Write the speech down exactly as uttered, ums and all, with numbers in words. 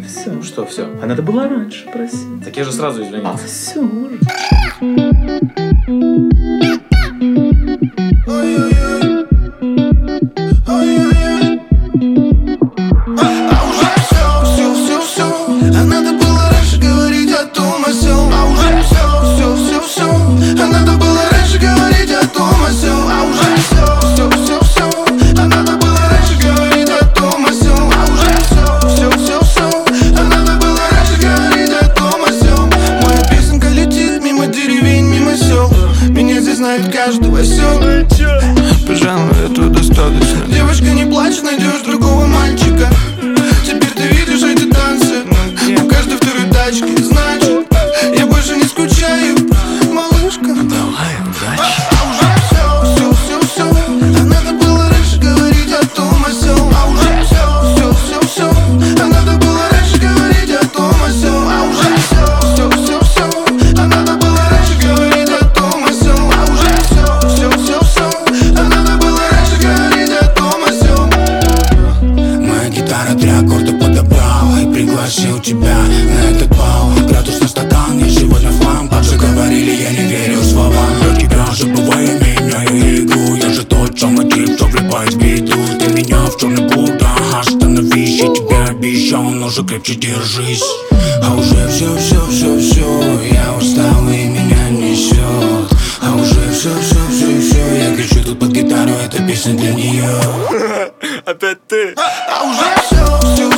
все. Что все? А надо было раньше просить. Так я же сразу А извинился. все уже. Знает каждого сел. Пожалуй, этого достаточно. Девочка, не плачь, найдешь другого мальчика. Теперь ты видишь эти танцы в каждой второй тачке. Значит, я больше не скучаю, малышка. Давай, удачи. А уже все, все, все, все. А надо было раньше говорить о том, о сём. А уже все, все, все, все. А надо было раньше говорить о том, о сём. А уже все, все, все, все. А надо было раньше говорить о том, о сём. Все, все, все, а надо было раньше говорить о том, о сём. Моя гитара три аккорда подобрал и пригласил тебя на этот бал. Градус на стакан, я сегодня в хлам. Как же говорили, я не верю словам. Я тебя забываю, меняю игру. Я же тот самый тип, что влипает в беду. Ты меня в черный путь, ага, остановись. Я тебе обещал, но же крепче держись. А уже все, все, все, все. Я устал и меня несет. А уже все, все, все, все. Я кричу тут под гитару, эта песня для нее. Опять ты. А уже все, все.